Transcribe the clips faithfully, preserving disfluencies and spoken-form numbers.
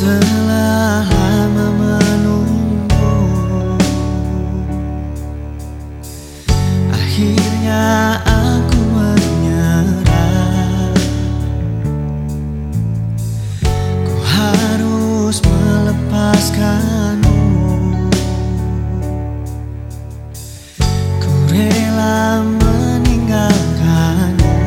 Setelah lama menunggu, akhirnya aku menyerah. Ku harus melepaskanmu. Ku rela meninggalkanmu.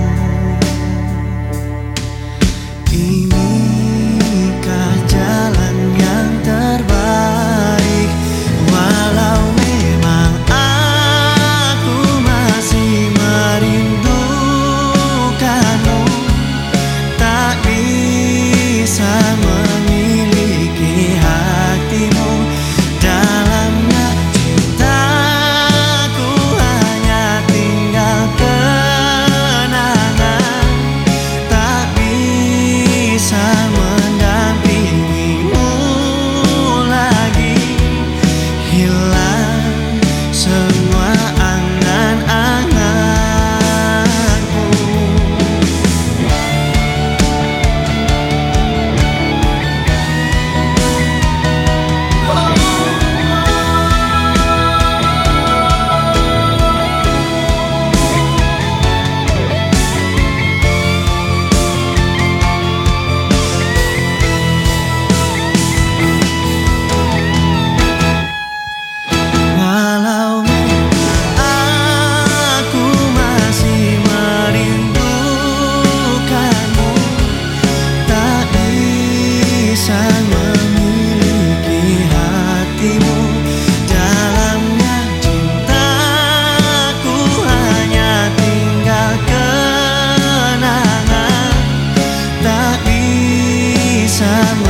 Inikah jalan yang terbaik? Walau memang aku masih merindukanmu, tak bisa memiliki hatimu. Dalamnya cintaku hanya tinggal kenangan, tak bisa mendampingimu lagi. Hilang semua angan-anganku. Walau aku masih merindukanmu, tak bisa memiliki hatimu. Dalamnya cintaku hanya tinggal kenangan, tak bisa